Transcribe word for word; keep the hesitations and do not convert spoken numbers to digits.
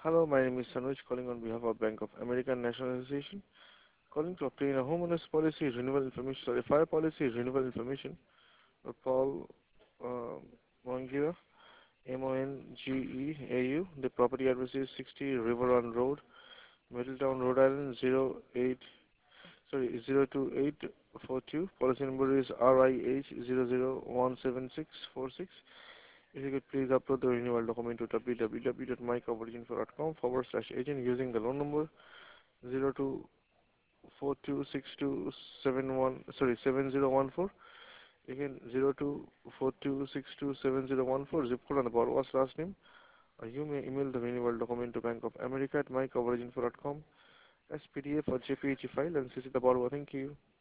Hello, my name is Sanuj, calling on behalf of Bank of America National Association. Calling to obtain a homeowners policy renewal information, sorry, fire policy renewal information for Paul uh, Mongira, M O N G E A U. The property address is sixty River Run Road, Middletown, Rhode Island, zero eight, sorry, zero two eight four two. Policy number is R I H zero zero one seven six four six. If you could please upload the renewal document to www.mycoverinfo.com forward slash agent using the loan number zero two four two six two seven one, sorry, seven zero one four. Again, zero two four two six two seven zero one four, zip code and the borrower's last name. Or you may email the renewal document to Bank of America at mycoverinfo.com as P D F or J P G file and C C the borrower. Thank you.